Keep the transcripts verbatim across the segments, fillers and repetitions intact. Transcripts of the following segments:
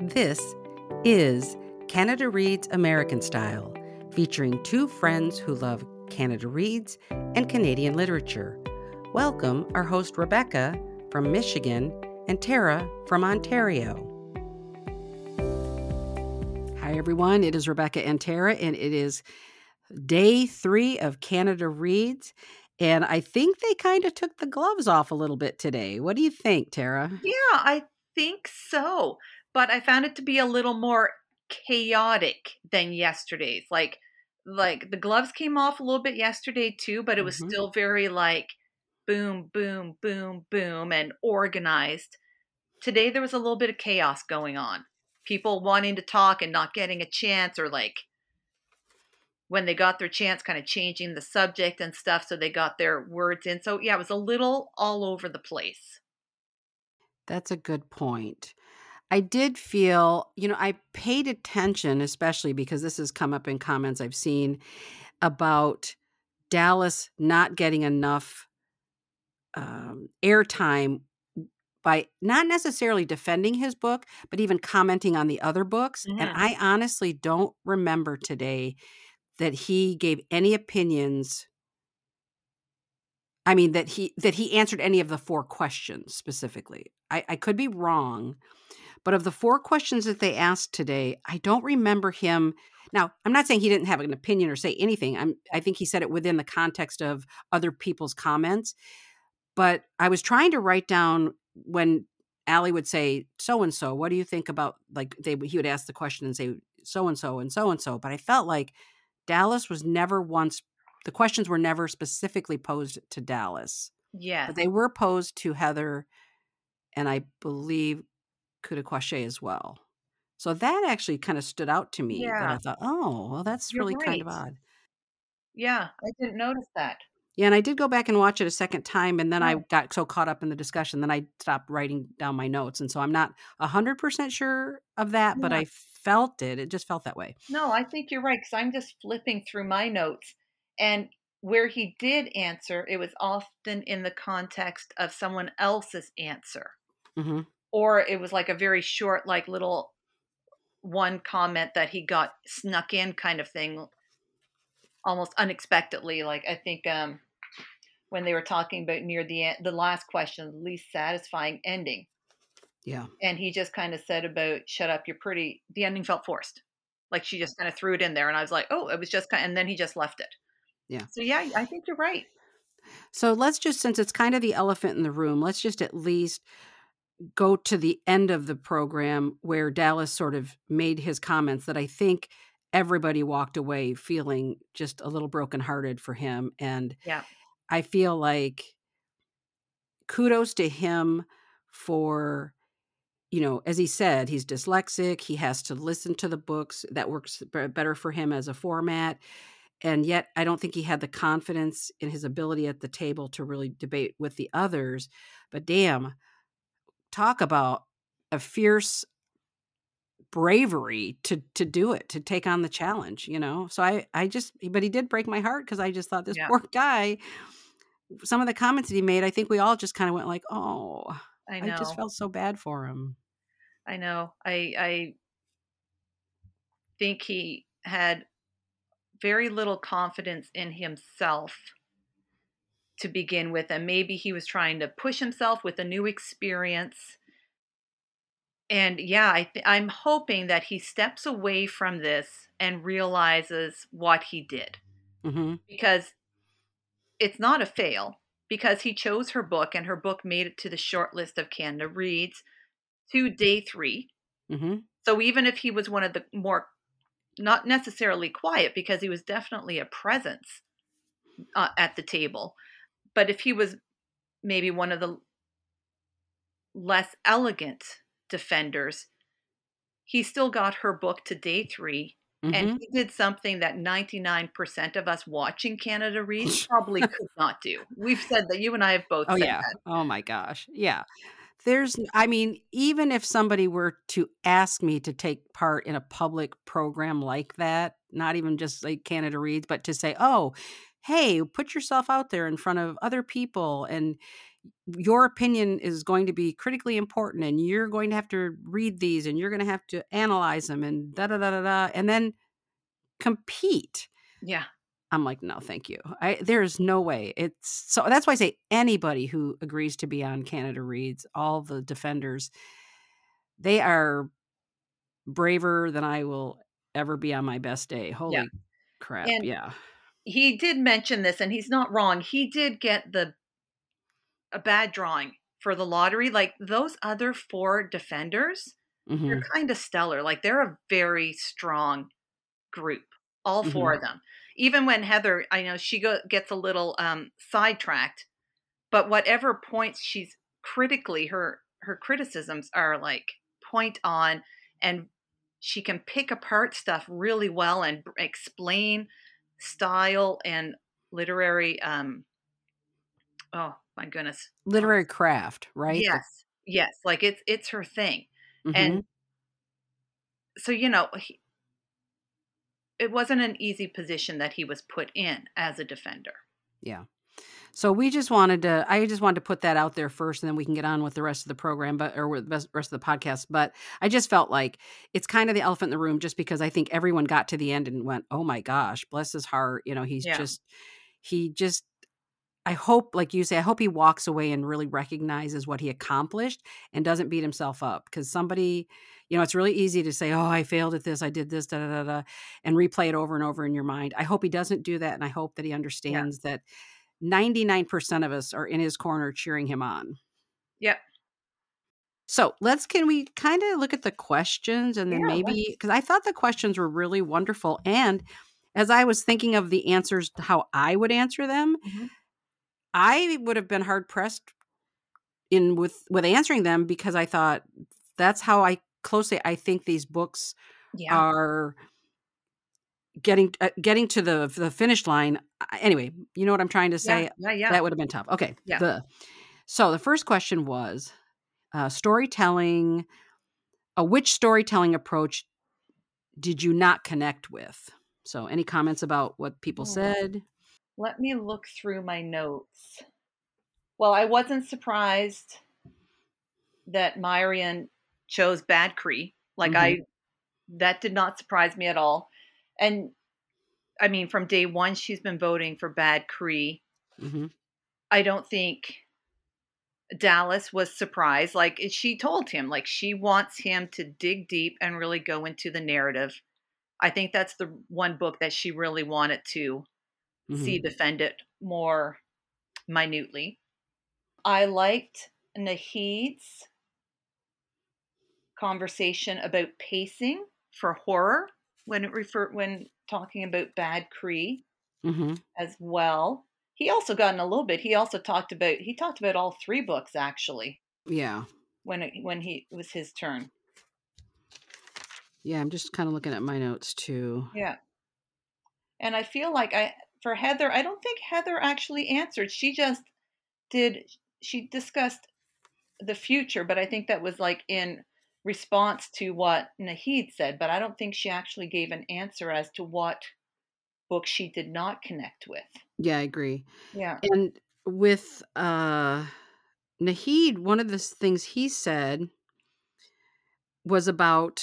This is Canada Reads American Style, featuring two friends who love Canada Reads and Canadian literature. Welcome our host Rebecca from Michigan and Tara from Ontario. Hi everyone, it is Rebecca and Tara, and it is day three of Canada Reads. And I think they kind of took the gloves off a little bit today. What do you think, Tara? Yeah, I think so. But I found it to be a little more chaotic than yesterday's. Like like the gloves came off a little bit yesterday too, but it was Mhm. still very like boom, boom, boom, boom and organized. Today there was a little bit of chaos going on. People wanting to talk and not getting a chance, or like when they got their chance kind of changing the subject and stuff so they got their words in. So yeah, it was a little all over the place. That's a good point. I did feel, you know, I paid attention, especially because this has come up in comments I've seen about Dallas not getting enough um, airtime by not necessarily defending his book, but even commenting on the other books. And Mhm. I honestly don't remember today that he gave any opinions. I mean, that he that he answered any of the four questions specifically. I, I could be wrong, but of the four questions that they asked today, I don't remember him. Now, I'm not saying he didn't have an opinion or say anything. I'm I think he said it within the context of other people's comments. But I was trying to write down when Allie would say, "So and so, what do you think about," like they he would ask the question and say, "So and so and so and so." But I felt like Dallas was never once the questions were never specifically posed to Dallas, but Yes. they were posed to Heather and I believe Kuda Quashe as well. So that actually kind of stood out to me that Yeah, I thought, "Oh, well, that's you're really kind of right. odd." Yeah, I didn't notice that. Yeah, and I did go back and watch it a second time, and then I Oh, got so caught up in the discussion, then I stopped writing down my notes, and so I'm not one hundred percent sure of that, but yeah. I felt it. It just felt that way. No, I think you're right, 'cause I'm just flipping through my notes, and where he did answer, it was often in the context of someone else's answer, Mhm. or it was like a very short, like, little one comment that he got snuck in kind of thing, almost unexpectedly, like, I think, um, when they were talking about near the end the last question, the least satisfying ending, Yeah. and he just kinda said about, "Shut up, you're pretty," the ending felt forced. Like, she just kinda threw it in there, and I was like, "Oh," it was just kind, and then he just left it. Yeah. So, yeah, I think you're right. So let's just since it's kind of the elephant in the room, let's just at least go to the end of the program where Dallas sort of made his comments that I think everybody walked away feeling just a little brokenhearted for him, and Yeah. I feel like kudos to him for, you know, as he said, he's dyslexic, he has to listen to the books, that works b better for him as a format, and yet I don't think he had the confidence in his ability at the table to really debate with the others, but damn, talk about a fierce bravery to to do it, to take on the challenge, you know? So I I just but he did break my heart because I just thought this Yeah. poor guy, some of the comments that he made, I think we all just kinda went like, "Oh." I I just know. felt so bad for him. I know. I I think he had very little confidence in himself to begin with, and maybe he was trying to push himself with a new experience. And yeah, I th- I'm hoping that he steps away from this and realizes what he did, Mhm. because it's not a fail, because he chose her book and her book made it to the short list of Canada Reads to day three. Mhm. So even if he was one of the more, not necessarily quiet, because he was definitely a presence uh, at the table, but if he was maybe one of the less elegant defenders, he still got her book to day three, and Mhm. he did something that ninety-nine percent of us watching Canada Reads probably could not do. We've said that, you and I have both Oh, said yeah. that. Oh my gosh. Yeah. There's I mean, even if somebody were to ask me to take part in a public program like that, not even just like Canada Reads, but to say, "Oh, hey, put yourself out there in front of other people and your opinion is going to be critically important and you're going to have to read these and you're going to have to analyze them and da da da da da, and then compete. Yeah. I'm like, no, thank you. I, there's no way. It's so that's why I say anybody who agrees to be on Canada Reads, all the defenders, they are braver than I will ever be on my best day. Holy Yeah. crap. And Yeah. he did mention this, and he's not wrong. He did get the a bad drawing for the lottery. Like those other four defenders, they're Mm-hmm. kind of stellar. Like they're a very strong group, all four Mm-hmm. of them. Even when Heather, I know she go, gets a little um, sidetracked, but whatever points she's critically, her her criticisms are like point on, and she can pick apart stuff really well and b- explain style and literary. Um, oh my goodness, Literary craft, right? The, yes, yes, like it's it's her thing, mm-hmm. and so you know he, it wasn't an easy position that he was put in as a defender. Yeah. So we just wanted to, I just wanted to put that out there first, and then we can get on with the rest of the program, but, or with the best- rest of the podcast. But I just felt like it's kind of the elephant in the room, just because I think everyone got to the end and went, oh my gosh, bless his heart. You know, he's Yeah, just, he just, I hope, like you say, I hope he walks away and really recognizes what he accomplished and doesn't beat himself up, because somebody, you know, it's really easy to say, oh, I failed at this, I did this, da da da da, and replay it over and over in your mind. I hope he doesn't do that. And I hope that he yeah, understands that ninety-nine percent of us are in his corner cheering him on. yeah, So let's, can we kind of look at the questions, and then yeah. maybe, Let's. because I thought the questions were really wonderful. And as I was thinking of the answers, how I would answer them, Mhm. I would have been hard pressed in with, with answering them, because I thought that's how I closely, I think these books Yeah, are getting, uh, getting to the, the finish line. I- Anyway, you know what I'm trying to yeah, say? yeah, yeah, That would have been tough. Okay. yeah. The, so the first question was, uh, storytelling, uh, which storytelling approach did you not connect with? So any comments about what people Hmm. said? Let me look through my notes. Well, I wasn't surprised that Myrian chose Bad Cree. Like Mm-hmm. I, that did not surprise me at all. And I mean, from day one, she's been voting for Bad Cree. Mm-hmm. I don't think Dallas was surprised. Like she told him, like she wants him to dig deep and really go into the narrative. I think that's the one book that she really wanted to Mm-hmm. see defended more minutely. I liked Nahid's conversation about pacing for horror when it refer when talking about Bad Cree Mm-hmm. as well. He also got in a little bit. He also talked about he talked about all three books actually Yeah. when it, when he it was his turn. Yeah. I'm just kind of looking at my notes too. Yeah. And I feel like I for Heather, I don't think Heather actually answered. She just did she discussed the future, but I think that was like in response to what Nahid said, but I don't think she actually gave an answer as to what book she did not connect with. Yeah, I agree. Yeah. And with uh Nahid, one of the s- things he said was about,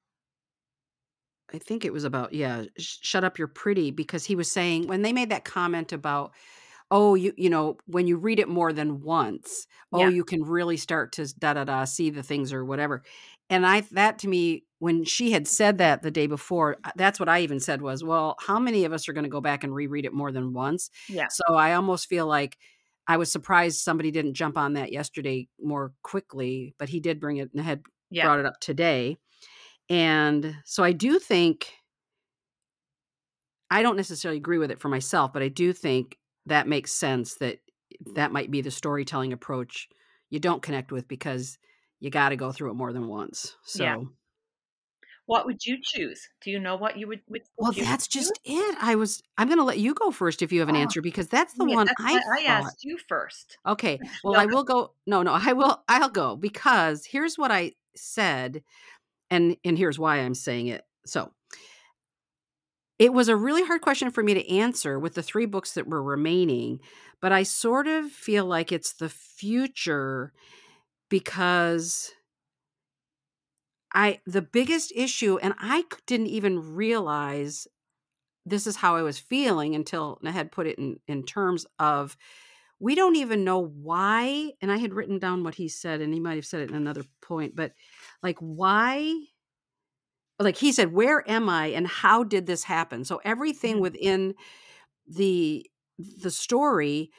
I think it was about, yeah, sh- shut up, you're pretty, because he was saying, when they made that comment about, oh, you you know, when you read it more than once, oh, Yeah. you can really start to da da da see the things or whatever. And I, that to me, when she had said that the day before, uh, that's what I even said was, well, how many of us are going to go back and reread it more than once? Yeah. So I almost feel like I was surprised somebody didn't jump on that yesterday more quickly, but he did bring it and had Yeah. brought it up today. And so I do think, I don't necessarily agree with it for myself, but I do think that makes sense, that that might be the storytelling approach you don't connect with, because you got to go through it more than once. Yeah. So, What would you choose? Do you know what you would which book well, you would that's choose? just it. I was, I'm going to let you go first if you have an Oh, answer, because that's the yeah, one that's I why I thought. asked you first. Okay. Well, No, I will go. No, no, I will, I'll go, because here's what I said. And, and here's why I'm saying it. So It was a really hard question for me to answer with the three books that were remaining, but I sort of feel like it's the future because I the biggest issue, and I c- didn't even realize this is how I was feeling until Nahed put it in in terms of we don't even know why. And I had written down what he said, and he might have said it in another point, but like why? Like he said, where am I, and how did this happen? So everything Mhm. within the the story,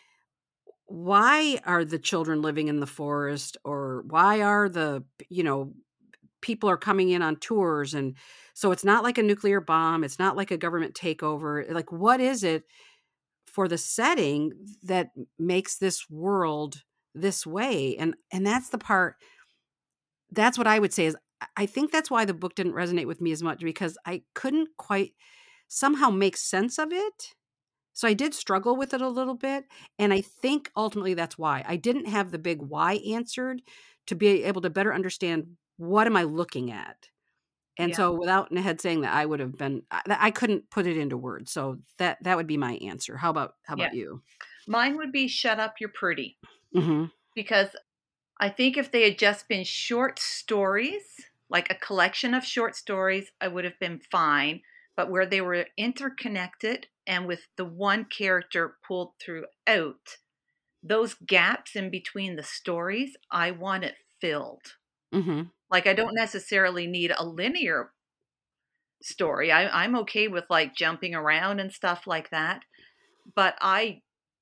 why are the children living in the forest, or why are the you know people are coming in on tours, and so it's not like a nuclear bomb, it's not like a government takeover, like what is it for the setting that makes this world this way? and and that's the part, that's what I would say is I I think that's why the book didn't resonate with me as much, because I couldn't quite somehow make sense of it. So I did struggle with it a little bit, and I think ultimately that's why. I didn't have the big why answered to be able to better understand what am I looking at. And Yeah. so without Nahed saying that, I would have been I, I couldn't put it into words. So that that would be my answer. How about how Yeah. about you? Mine would be Shut Up, You're Pretty. Mhm. Because I think if they had just been short stories, like a collection of short stories, I would have been fine. But where they were interconnected and with the one character pulled throughout, those gaps in between the stories, I want it filled. Mhm. Like, I don't necessarily need a linear story. I, I'm okay with like jumping around and stuff like that. But I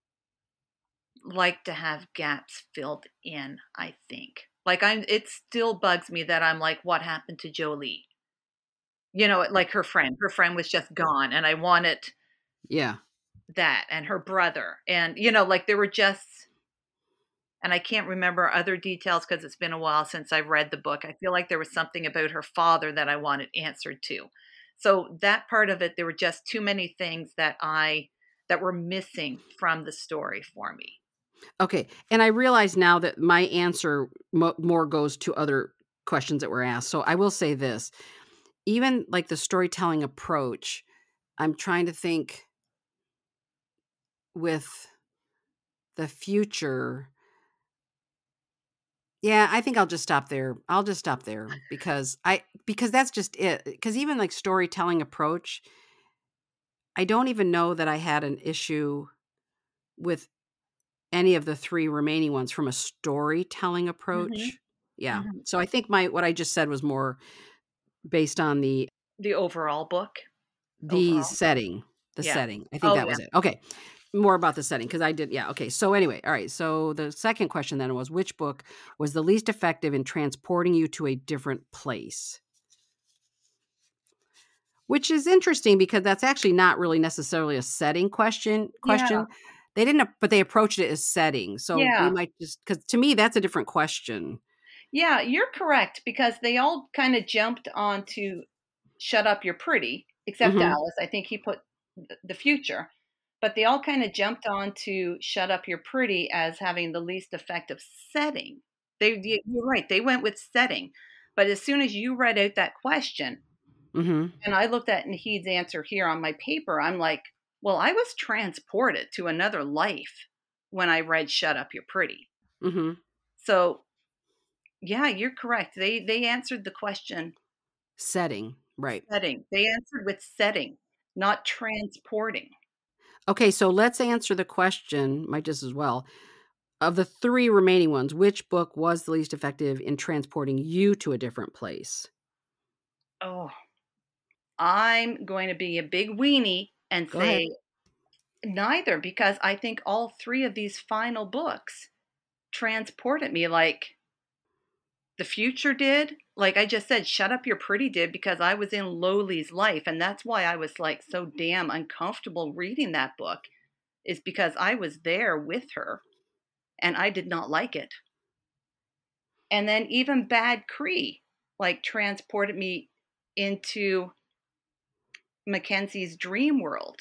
like to have gaps filled in, I think. Like I'm it still bugs me that I'm like, what happened to Jolie? You know, like her friend. Her friend was just gone and I wanted Yeah. that and her brother. And you know, like there were just and I can't remember other details because it's been a while since I've read the book. I feel like there was something about her father that I wanted answered to. So that part of it, there were just too many things that I that were missing from the story for me. Okay. And I realize now that my answer mo- more goes to other questions that were asked. So I will say this, even like the storytelling approach, I'm trying to think with the future. Yeah, I think I'll just stop there. I'll just stop there because I because that's just it. Because even like storytelling approach, I don't even know that I had an issue with any of the three remaining ones from a storytelling Mhm. approach. Yeah. Mhm. So I think my what I just said was more based on the The overall book, the overall. setting. The Yeah. setting. I think Oh, that yeah. was it. Okay. More about the setting because I did yeah, okay. So anyway, all right. So the second question then was which book was the least effective in transporting you to a different place? Which is interesting because that's actually not really necessarily a setting question Yeah. question. They didn't ap but they approached it as setting, so we Yeah. might just because to me, that's a different question. Yeah, you're correct because they all kinda jumped onto "Shut Up, You're Pretty," except Mhm, Dallas, I think he put th the future, but they all kinda jumped onto "Shut Up, You're Pretty" as having the least effective setting. They y you're right, they went with setting, but as soon as you read out that question, mhm, and I looked at Nahid's answer here on my paper, I'm like, "Well, I was transported to another life when I read "Shut Up, You're Pretty." mhm. So, yeah, you're correct. They they answered the question Setting, right. setting. They answered with setting, not transporting. Okay, so let's answer the question, might just as well. Of the three remaining ones, which book was the least effective in transporting you to a different place? Oh, I'm going to be a big weenie and Go ahead. say neither because I think all three of these final books transported me like the future did. Like I just said, Shut Up, You're Pretty did because I was in Lowly's life. And that's why I was like so damn uncomfortable reading that book, is because I was there with her and I did not like it. And then even Bad Cree like transported me into Mackenzie's dream world.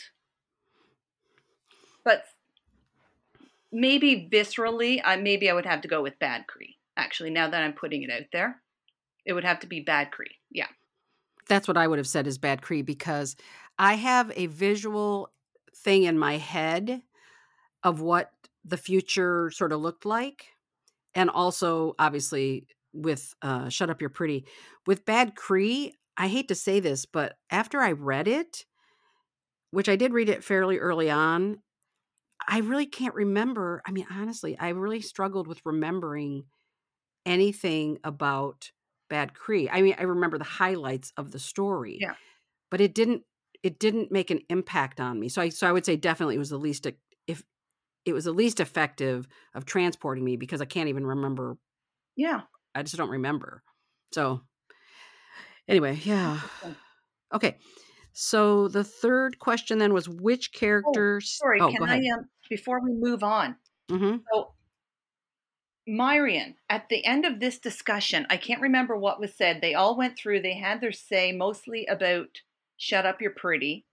But maybe viscerally, I maybe I would have to go with Bad Cree. Actually, now that I'm putting it out there, it would have to be Bad Cree. Yeah. That's what I would have said is Bad Cree, because I have a visual thing in my head of what the future sort of looked like. And also, obviously, with uh, Shut Up, You're Pretty. With Bad Cree, I hate to say this, but after I read it, which I did read it fairly early on, I really can't remember. I mean, honestly, I really struggled with remembering anything about Bad Cree. I mean, I remember the highlights of the story, Yeah. but it didn't it didn't make an impact on me. So I so I would say definitely it was the least e- if it was the least effective of transporting me, because I can't even remember. Yeah. I just don't remember. So anyway, yeah. Interesting. Okay. So the third question then was which Oh, characters sorry. Oh, Can go I ahead. um before we move on? Mhm. So Myrian, at the end of this discussion, I can't remember what was said. They all went through, they had their say mostly about Shut Up, You're Pretty.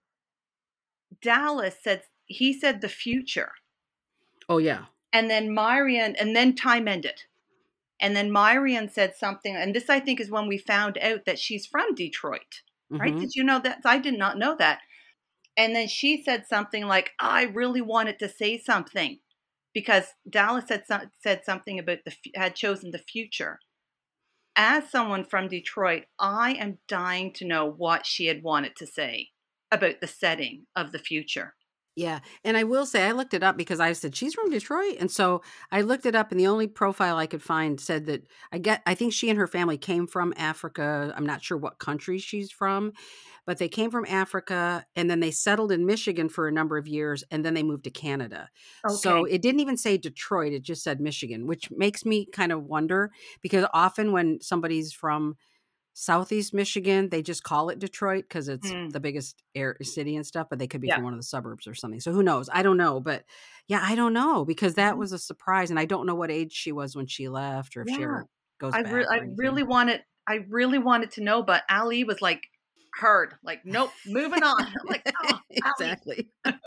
Dallas said he said the future. Oh yeah. And then Myrian, and then time ended. And then Myrian said something, and this I think is when we found out that she's from Detroit, right? Mhm. Did you know that? I did not know that. And then she said something like, I really wanted to say something because Dallas had some, said something about the had chosen the future. As someone from Detroit, I am dying to know what she had wanted to say about the setting of the future. Yeah, and I will say I looked it up because I said she's from Detroit, and so I looked it up, and the only profile I could find said that I get I think she and her family came from Africa. I'm not sure what country she's from, but they came from Africa, and then they settled in Michigan for a number of years, and then they moved to Canada. So Okay. it didn't even say Detroit; it just said Michigan, which makes me kind of wonder, because often when somebody's from Southeast Michigan, they just call it Detroit because it's Hmm. the biggest air city and stuff, but they could be Yeah. from one of the suburbs or something. So who knows? I don't know, but yeah, I don't know, because that Mhm. was a surprise, and I don't know what age she was when she left, or if she Yeah. ever goes I re- back I or anything. really wanted I really wanted to know, but Ali was like hard, like nope, moving on. I'm like, oh, Ali. Exactly.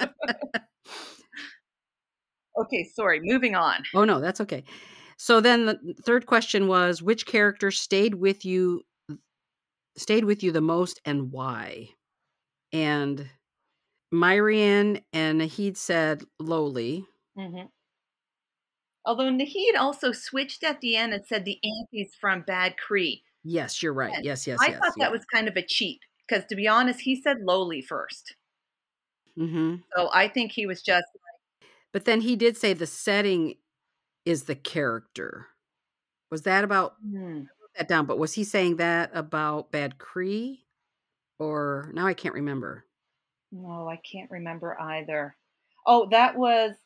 Okay, sorry, moving on. Oh no, that's okay. So then the third question was which character stayed with you stayed with you the most and why? And Myrian and Nahid said Lowly. Hmm. Although Nahid also switched at the end and said the auntie's from Bad Cree. Yes, you're right. And Yes, yes, I yes. thought that Yeah. was kind of a cheat because, to be honest, he said lowly first. Mhm. So I think he was just, But then he did say the setting is the character. Was that about hmm, I wrote that down, but was he saying that about Bad Cree? Or now I can't remember. no, I can't remember either. Oh, that was,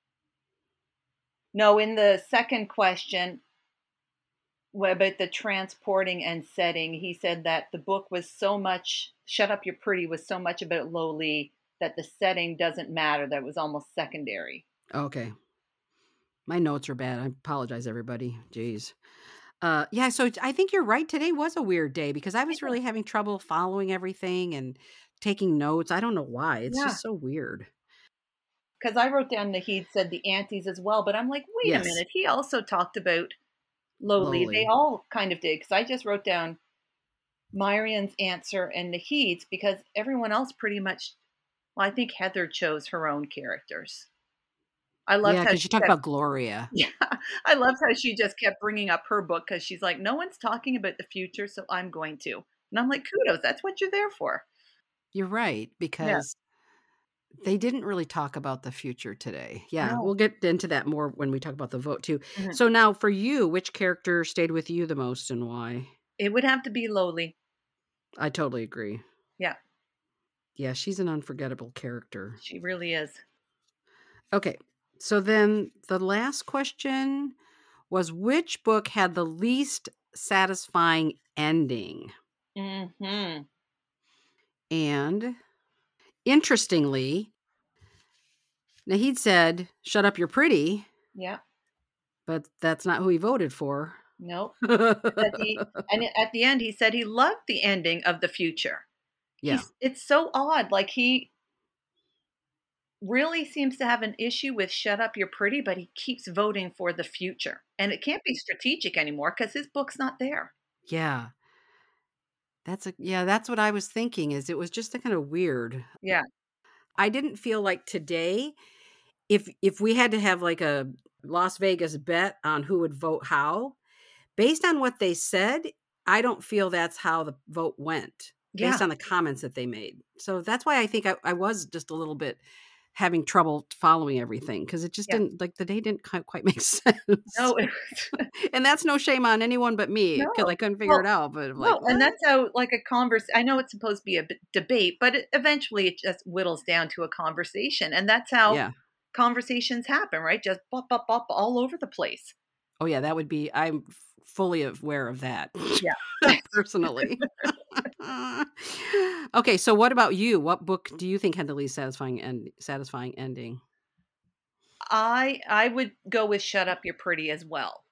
no, in the second question, what about the transporting and setting, he said that the book was so much, Shut Up, You're Pretty was so much about lowly that the setting doesn't matter, that was almost secondary. Okay. My notes are bad. I apologize, everybody. Jeez. Uh, yeah, so I think you're right. Today was a weird day because I was Yeah. really having trouble following everything and taking notes. I don't know why. It's Yeah. just so weird. Because I wrote down that he'd said the aunties as well, but I'm like, wait a Yes, minute. He also talked about lowly. They lowly. all kind of did. Because I just wrote down Myrian's answer and Nahid's because everyone else pretty much, well, I think Heather chose her own characters. I loved Yeah, how because you she talked kept, about Gloria. yeah, I loved how she just kept bringing up her book because she's like, no one's talking about the future, so I'm going to. And I'm like, kudos. That's what you're there for. You're right, Yeah. because they didn't really talk about the future today. Yeah, No. we'll get into that more when we talk about the vote too. Mhm. So now for you, which character stayed with you the most and why? It would have to be lowly. I totally agree. Yeah, Yeah, she's an unforgettable character. she really is. Okay. So then the last question was which book had the least satisfying ending? Hmm. And interestingly, Nahid said, "Shut up, you're pretty," Yeah. but that's not who he voted for. Nope. That he and at the end he said he loved the ending of the future. Yeah. He's it's so odd. Like he really seems to have an issue with "Shut Up, You're Pretty," but he keeps voting for the future, and it can't be strategic anymore because his book's not there. Yeah. That's a yeah, that's what I was thinking is it was just kind of weird. Yeah. I didn't feel like today, if if we had to have like a Las Vegas bet on who would vote how, based on what they said, I don't feel that's how the vote went based Yeah. on the comments that they made. So that's why I think I, I was just a little bit having trouble following everything because it just Yeah. didn't like the day didn't qui- quite make sense. No, it And that's no shame on anyone but me because I no. couldn't figure it Well, out. But I'm like, no, and what? that's how, like, a converse I know it's supposed to be a b debate, but it eventually it just whittles down to a conversation, and that's how Yeah. conversations happen, right? Just bop, bop, bop all over the place. Oh yeah, that would be. I'm f- fully aware of that Yeah. personally. Okay, so what about you? What book do you think had the least satisfying end satisfying ending? I I would go with Shut Up, You're Pretty as well,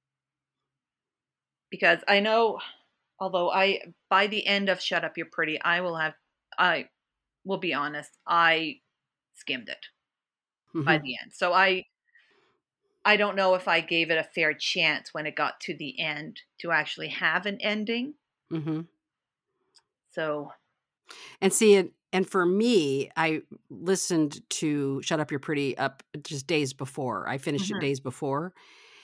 because I know although I by the end of Shut Up, You're Pretty, I will have I will be honest, I skimmed it by Mhm, the end. So I I don't know if I gave it a fair chance when it got to the end to actually have an ending. mhm. So, And see it and for me, I listened to Shut Up, You're Pretty up just days before. I finished it mhm. days before,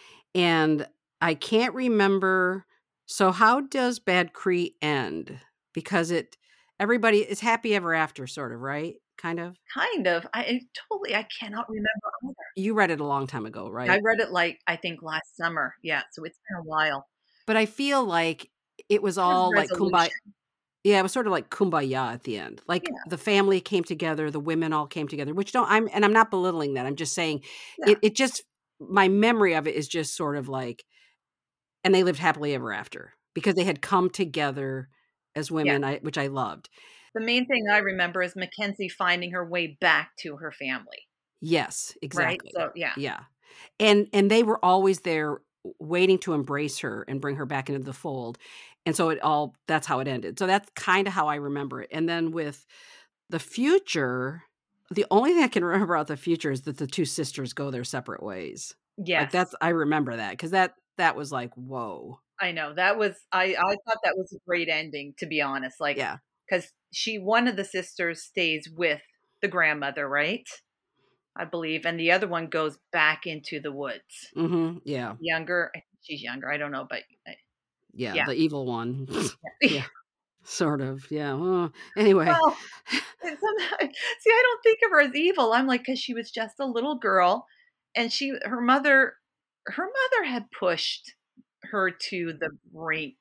and I can't remember so how does Bad Cree end? Because it everybody is happy ever after sort of, right? Kind of? Kind of. I I totally I cannot remember either. You read it a long time ago, I right? read it, like, I think last summer. Yeah, so it's been a while. But I feel like it was Kind of all like kumbaya. resolution. Yeah, it was sort of like kumbaya at the end. Like, Yeah, the family came together, the women all came together, which don't I'm and I'm not belittling that, I'm just saying yeah, it it just my memory of it is just sort of like and they lived happily ever after because they had come together as yeah. women, I which I loved. The main thing I remember is Mackenzie finding her way back to her family, Yes, right? exactly. So, yeah, Yeah. And and they were always there w waiting to embrace her and bring her back into the fold, and so it all that's how it ended. So that's kinda how I remember it, and then with the future, the only thing I can remember about the future is that the two sisters go their separate ways. Like, yes. that's I remember that because that that was like, "Whoa." I know, that was I I thought that was a great ending, to be honest, like, Yeah. because she one of the sisters stays with the grandmother, right? I believe, and the other one goes back into the woods. Mhm. Yeah. Younger, I think she's younger, I don't know, but, uh, Yeah, yeah. the evil one. Yeah. Yeah, sort of, yeah, well, anyway. Well, and sometimes see, I don't think of her as evil, I'm like, because she was just a little girl, and she her mother her mother had pushed her to the brink.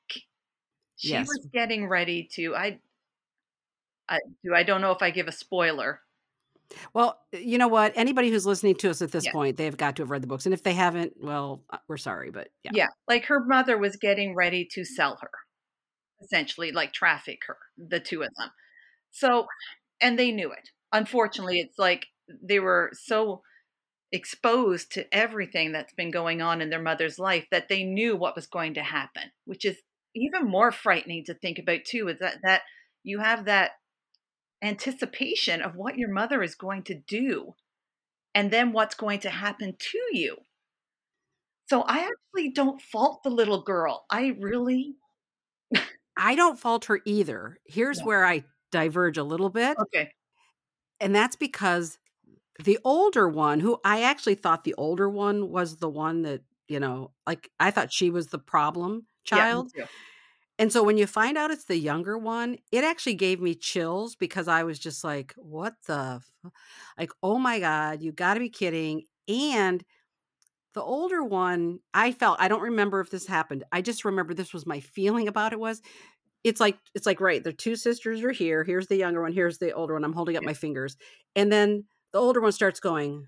She Yes. was getting ready to I I do I don't know if I give a spoiler. Well, you know what? Anybody who's listening to us at this Yeah. point, they've got to have read the books, and if they haven't, well, uh, we're sorry, but yeah. Yeah, like, her mother was getting ready to sell her, essentially, like, traffic her, the two of them. So and they knew it. Unfortunately, it's like they were so exposed to everything that's been going on in their mother's life that they knew what was going to happen, which is even more frightening to think about too, is that that you have that anticipation of what your mother is going to do and then what's going to happen to you. So I actually don't fault the little girl. I really I don't fault her either. Here's yeah. where I diverge a little bit, Okay. and that's because the older one, who I actually thought the older one was the one that, you know, like, I thought she was the problem Yeah, me child, too. and so when you find out it's the younger one, it actually gave me chills because I was just like, "What the f" like, "Oh my god, you gotta be kidding," and the older one, I felt I don't remember if this happened, I just remember this was my feeling about it was, it's like it's like, right, the two sisters are here, here's the younger one, here's the older one, I'm holding up Yeah. my fingers, and then the older one starts going,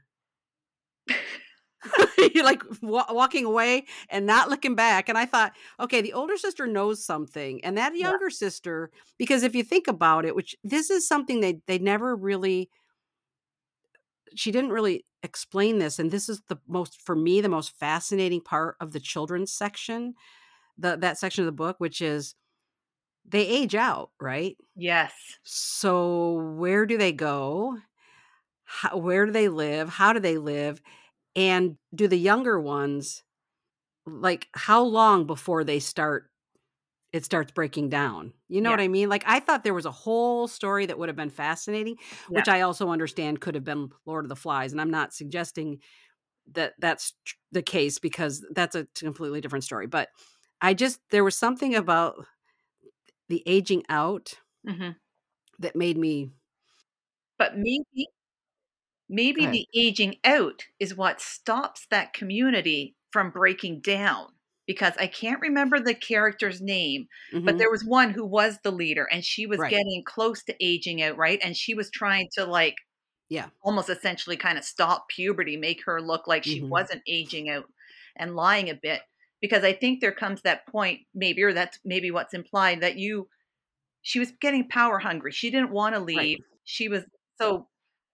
you're like wa walking away and not looking back, and I thought, "Okay, the older sister knows something," and that Yeah. younger sister because if you think about it, which this is something they they never really she didn't really explain this, and this is the most for me, the most fascinating part of the children's section, the that section of the book, which is they age out, right? Yes. So, where do they go? How where do they live? How do they live? And do the younger ones like, how long before they start it starts breaking down. You know Yeah. what I mean? Like, I thought there was a whole story that would have been fascinating, Yeah. which I also understand could have been Lord of the Flies, and I'm not suggesting that that's tr the case because that's a completely different story, but I just there was something about the aging out Mhm. that made me But maybe Go maybe ahead. the aging out is what stops that community from breaking down, because I can't remember the character's name, but Mhm. there was one who was the leader, and she was Right. getting close to aging out, right? And she was trying to, like, Yeah. almost essentially kinda stop puberty, make her look like she Mhm. wasn't aging out and lying a bit, because I think there comes that point, maybe or that's maybe what's implied, that you she was getting power hungry, she didn't wanna Right. leave, she was so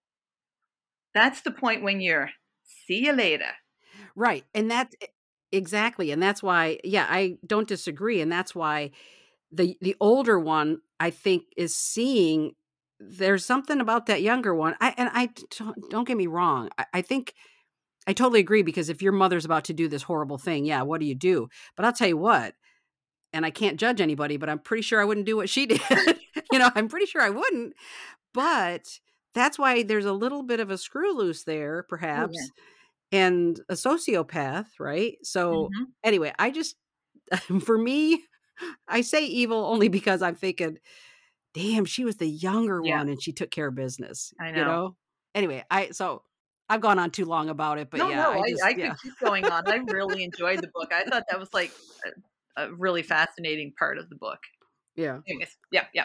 that's the point when you're, "See you later." Right, and that's e exactly, and that's why yeah, I don't disagree, and that's why the the older one, I think, is seeing there's something about that younger one I and I d don't don't get me wrong, I I think I totally agree because if your mother's about to do this horrible thing, yeah, what do you do? But I'll tell you what, and I can't judge anybody, but I'm pretty sure I wouldn't do what she did. You know, I'm pretty sure I wouldn't, but that's why there's a little bit of a screw loose there, Oh, yeah. perhaps, and a sociopath, right? So, Mhm. anyway, I just for me, I say evil only because I'm thinking, "Damn, she was the younger Yeah. one and she took care of business," I you know. know? Anyway, I so I've gone on too long about it, but No, yeah, no, I I just I yeah. could keep going on, I really enjoyed the book, I thought that was, like, a a really fascinating part of the book. Yeah. Anyways, yeah, yeah.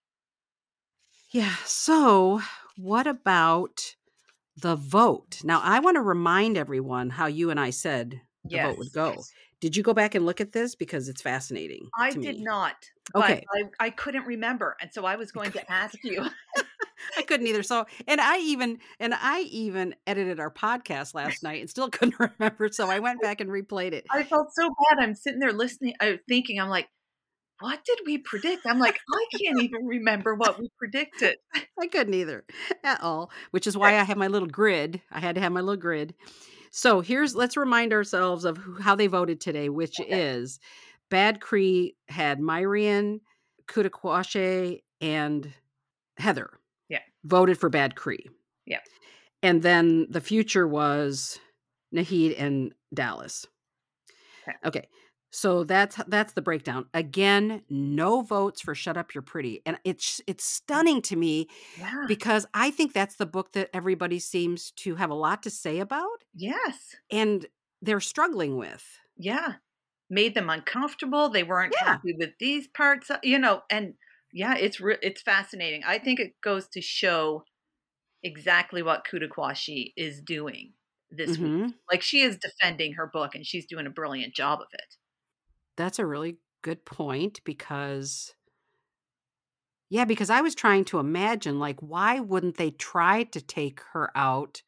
Yeah, so what about the vote? Now, I wanna remind everyone how you and I said the vote would Yes. go. Did you go back and look at this? Because it's fascinating I to did me. not, but Okay. I I couldn't remember, and so I was I going couldn't to ask you. I couldn't either, so and I even and I even edited our podcast last night and still couldn't remember, so I went back and replayed it. I felt so bad, I'm sitting there listening uh, thinking, I'm like, "What did we predict?" I'm like, "I can't even remember what we predicted." I couldn't either at all, which is Okay. why I have my little grid. I had to have my little grid. So here's let's remind ourselves of who how they voted today, which Okay. is Bad Cree had Myrian, Kutaquashe, and Heather Yeah. voted for Bad Cree. Yeah. And then the future was Nahid and Dallas. 'Kay. Okay. So that's that's the breakdown. Again, no votes for Shut Up, You're Pretty. And it's it's stunning to me Yeah. because I think that's the book that everybody seems to have a lot to say about Yes. and they're struggling with. Yeah. Made them uncomfortable, they weren't Yeah. happy with these parts, uh, you know, and yeah, it's re it's fascinating. I think it goes to show exactly what Kutaquashe is doing this week. Mhm. Like, she is defending her book, and she's doing a brilliant job of it. That's a really good point because yeah, because I was trying to imagine, like, why wouldn't they try to take her out?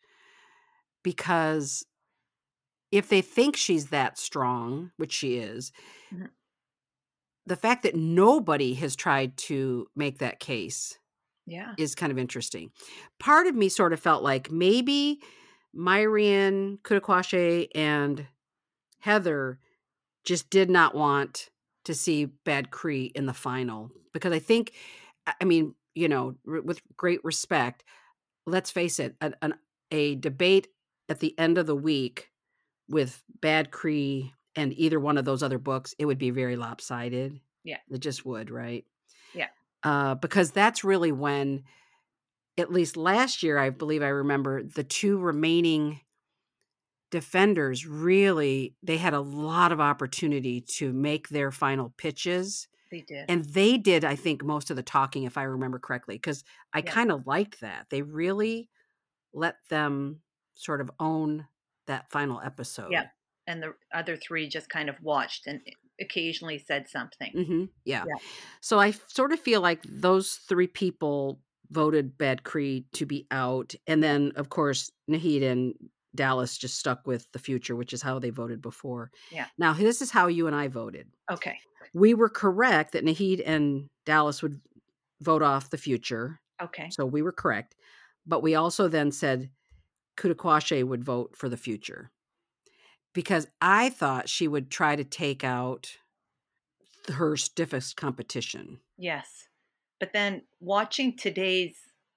Because if they think she's that strong, which she is, Mhm. the fact that nobody has tried to make that case Yeah. is kind of interesting. Part of me sort of felt like maybe Myrian, Kutaquashe, and Heather just did not want to see Bad Cree in the final because I think I I mean, you know, r with great respect, let's face it, an an a debate at the end of the week with Bad Cree and either one of those other books, it would be very lopsided. Yeah. It just would, right? Yeah. Uh, because that's really when, at least last year, I believe I remember the two remaining defenders really they had a lot of opportunity to make their final pitches, They did. and they did, I think, most of the talking, if I remember correctly, because I Yeah. kinda liked that. They really let them sort of own that final Yeah. episode. And the other three just kind of watched and o occasionally said something. Mhm, yeah. Yeah. So I sort of feel like those three people voted Bad Cree to be out, and Yeah. then, of course, Nahid and Dallas just stuck with the future, which is how they voted before. Yeah. Now, this is how you and I voted. Okay. We were correct that Nahid and Dallas would vote off the future, Okay. so we were correct, but we also then said Kutaquashe would vote for the future because I thought she would try to take out her stiffest competition. Yes. But then watching today's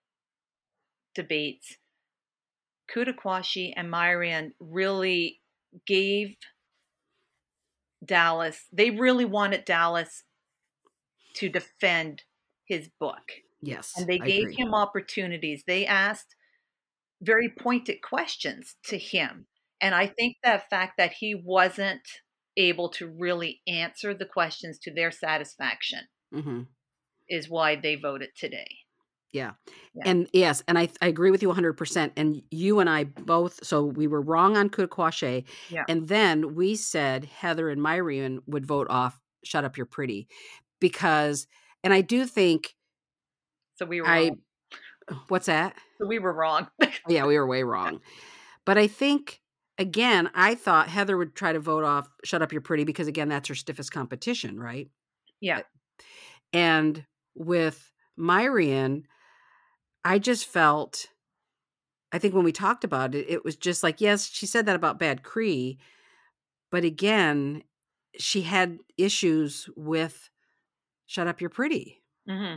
debates, Kutaquashi and Myriam really gave Dallas, they really wanted Dallas to defend his book. Yes, And they I gave agree. him opportunities. They asked very pointed questions to him. And I think that fact that he wasn't able to really answer the questions to their satisfaction Hmm. is why they voted today. Yeah. Yeah. And yes, and I, I agree with you one hundred percent. And you and I both, so we were wrong on Kutaquashi. Yeah. And then we said Heather and Myriam would vote off Shut Up You're Pretty. Because, and I do think So we were I, wrong. what's that? So we were wrong. Yeah, we were way wrong. But I think, again, I thought Heather would try to vote off Shut Up You're Pretty because, again, that's her stiffest competition, right? Yeah. And with Myriam, I just felt, I think when we talked about it, it was just like, yes, she said that about Bad Cree, but again, she had issues with Shut Up You're Pretty. Hmm.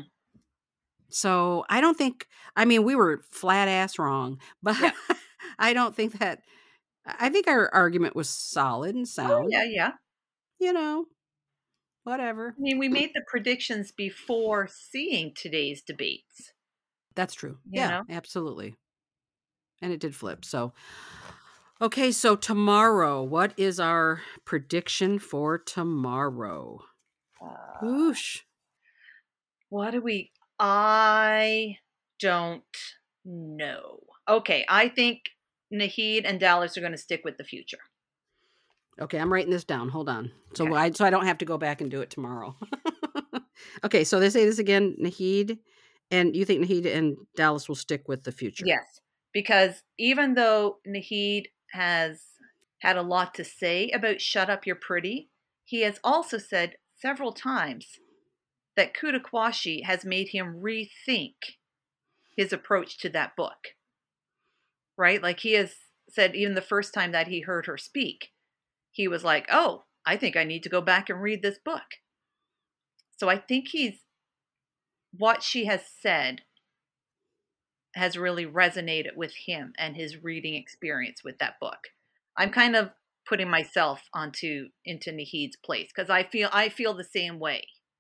So I don't think, I mean, we were flat ass wrong, but Yeah. I don't think that, I think our argument was solid and Oh, sound, yeah, yeah. you know, whatever. I mean, we made the predictions before seeing today's debates, That's true. you Yeah, know? absolutely. And it did flip. So, okay. So tomorrow, what is our prediction for tomorrow? Uh, Whoosh. what do we, I don't know. Okay. I think Naheed and Dallas are going to stick with the future. Okay, I'm writing this down. Hold on. So Okay. I so I don't have to go back and do it tomorrow. Okay, so they say this again, Naheed, and you think Naheed and Dallas will stick with the future? Yes. Because even though Naheed has had a lot to say about Shut Up You're Pretty, he has also said several times that Kutaquashi has made him rethink his approach to that book, right? Like he has said, even the first time that he heard her speak, he was like, oh, I think I need to go back and read this book. So I think he's, what she has said has really resonated with him and his reading experience with that book. I'm kind of putting myself onto into Naheed's place because I feel I feel the same way.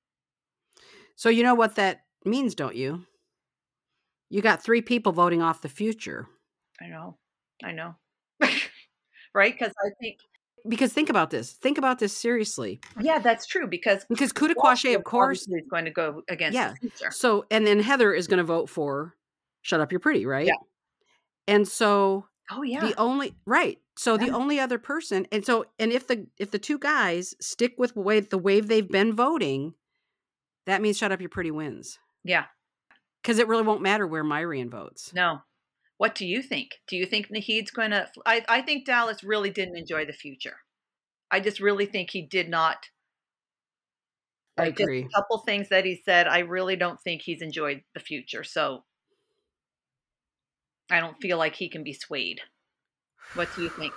So you know what that means, don't you? You got three people voting off the future. I know, I know, right? Because I think, Because think about this. Think about this seriously. yeah, that's true. Because Because Kutaquashi, Kutaquashi, of course, obviously is going to go against the yeah. future. So, and then Heather is going to vote for Shut Up You're Pretty, right? Yeah. And so Oh yeah. the only right. So the Yeah. only other person, and so and if the if the two guys stick with the way the way they've been voting, that means Shut Up You're Pretty wins. Yeah. Because it really won't matter where Myriam votes. No. What do you think? Do you think Naheed's going to? I I think Dallas really didn't enjoy the future. I just really think he did not. I Like just agree. a couple things that he said, I really don't think he's enjoyed the future. So I don't feel like he can be swayed. What do you think?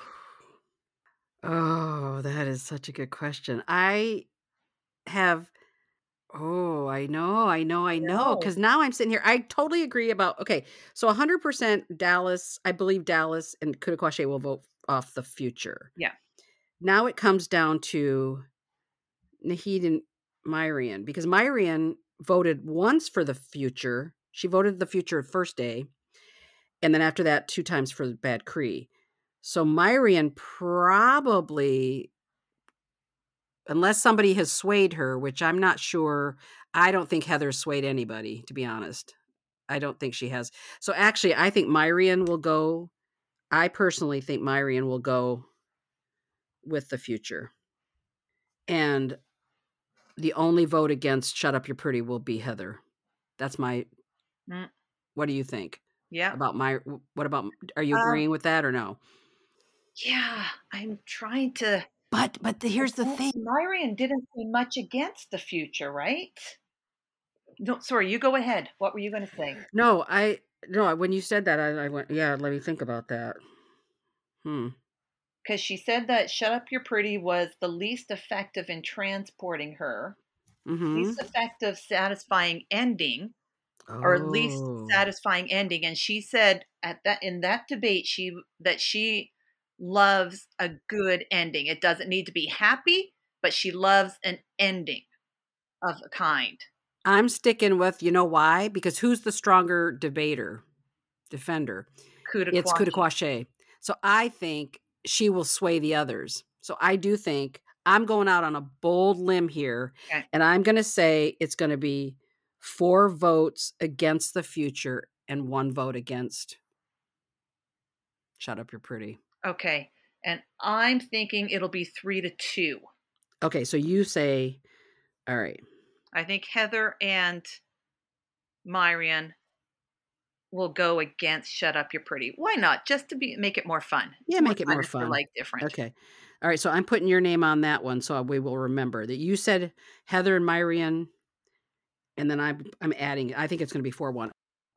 Oh, that is such a good question. I have oh, I know, I know, I know. No. Because now I'm sitting here. I totally agree about okay. So one hundred percent Dallas. I believe Dallas and Kutaquashi will vote off the future. Yeah. Now it comes down to Naheed and Myriam because Myriam voted once for the future. She voted the future first day, and then after that, two times for Bad Cree. So Myriam probably, unless somebody has swayed her, which I'm not sure. I don't think Heather swayed anybody, to be honest. I don't think she has. So actually, I think Myriam will go. I personally think Myriam will go with the future. And the only vote against Shut Up You're Pretty will be Heather. That's my Mm, what do you think yeah. about my what about are you Um, agreeing with that or no? yeah. I'm trying to. But but the, I here's the don't- thing. Myriam didn't say much against the future, right? No, sorry. You go ahead. What were you going to say? No, I no, when you said that I, I went, yeah, let me think about that. Hmm. because she said that Shut Up You're Pretty was the least effective in transporting her, Mm-hmm. least effective satisfying ending, or least Oh. satisfying ending. And she said at that in that debate she that she loves a good ending. It doesn't need to be happy, but she loves an ending of a kind. I'm sticking with, you know why? Because who's the stronger debater, defender? It's Kutaquashi. Kutaquashi. So I think she will sway the others. So I do think I'm going out on a bold limb here, Okay. and I'm going to say it's going to be four votes against the future and one vote against Shut Up You're Pretty. Okay. And I'm thinking it'll be three to two. Okay, so you say, all right. I think Heather and Myrian will go against Shut Up You're Pretty. Why not? Just to be make it more fun. It's Yeah, more make it fun more if they're fun. like different. Okay. All right, so I'm putting your name on that one so we will remember that you said Heather and Myrian, and then I'm I'm adding. I think it's going to be four one.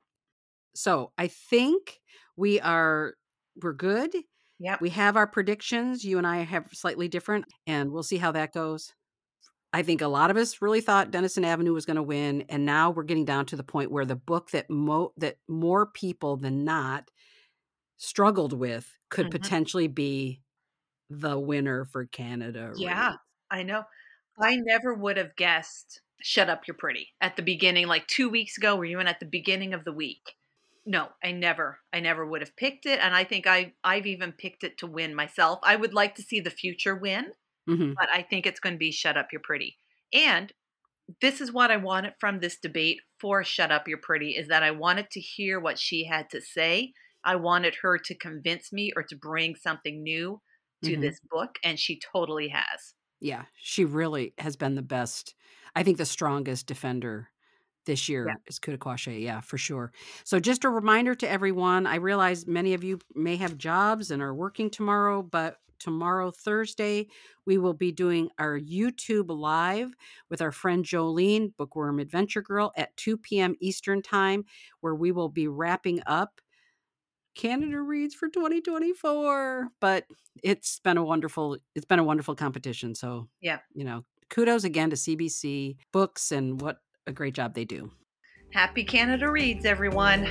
So I think we are we're good. Yep. We have our predictions. You and I have slightly different, and we'll see how that goes. I think a lot of us really thought Denison Avenue was going to win, and now we're getting down to the point where the book that mo- that more people than not struggled with could Mhm. potentially be the winner for Canada Yeah, Reads. I know. I never would have guessed Shut Up You're Pretty at the beginning, like two weeks ago, or even at the beginning of the week. No, I never, I never would have picked it. And I think I, I've even picked it to win myself. I would like to see the future win, Mhm. but I think it's going to be Shut Up You're Pretty. And this is what I wanted from this debate for Shut Up You're Pretty, is that I wanted to hear what she had to say. I wanted her to convince me or to bring something new to Mhm. this book, and she totally has. Yeah, she really has been the best. I think the strongest defender this Yeah. year is Kutaquashi. Yeah, for sure. So just a reminder to everyone, I realize many of you may have jobs and are working tomorrow, but tomorrow, Thursday, we will be doing our YouTube live with our friend Jolene, Bookworm Adventure Girl, at two p.m. Eastern Time, where we will be wrapping up Canada Reads for twenty twenty-four. But it's been a wonderful, it's been a wonderful competition. So, Yeah. you know, kudos again to C B C Books and what a great job they do. Happy Canada Reads, everyone.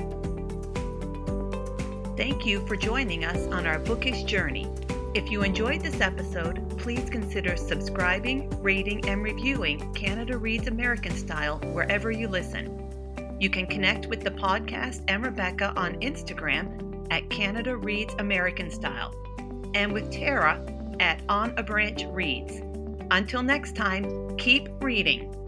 Thank you for joining us on our bookish journey. If you enjoyed this episode, please consider subscribing, rating, and reviewing Canada Reads American Style wherever you listen. You can connect with the podcast and Rebecca on Instagram at Canada Reads American Style, and with Tara at On a Branch Reads. Until next time, keep reading.